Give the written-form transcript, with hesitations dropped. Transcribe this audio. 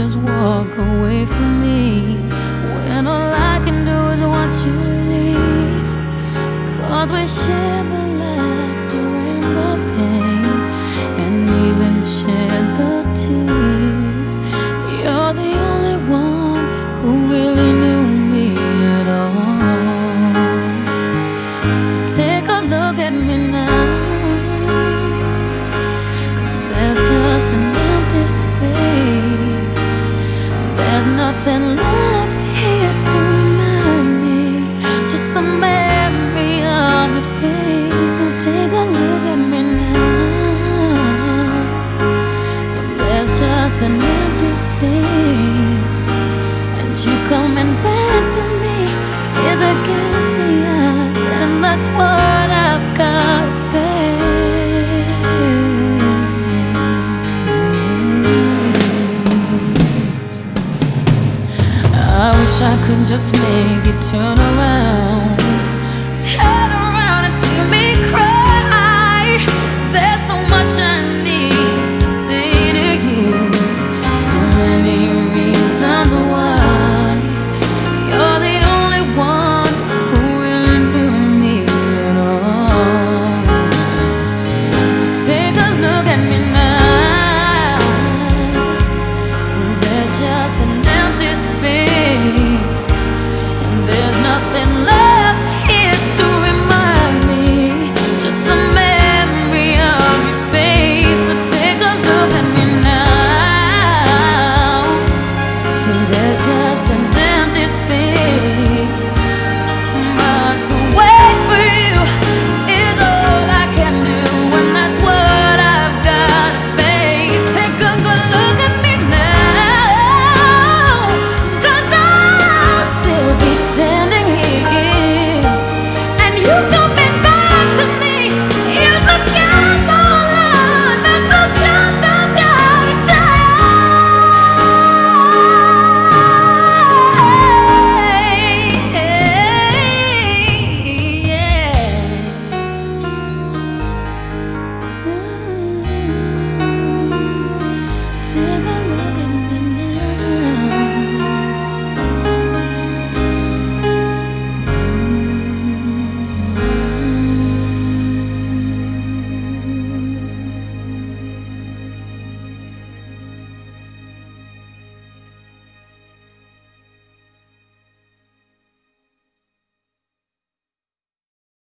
just walk away from me when all I can do is watch you leave? 'Cause we share the laughter and the pain, and even share the tears. You're the only one who really knew me at all. So take a look at me now, 'cause there's just an empty space. There's nothing left here to remind me, just the memory of your face. So take a look at me now. There's just an empty space, and you coming back to me is against the odds, and that's what I've got to face. I wish I could just make it turn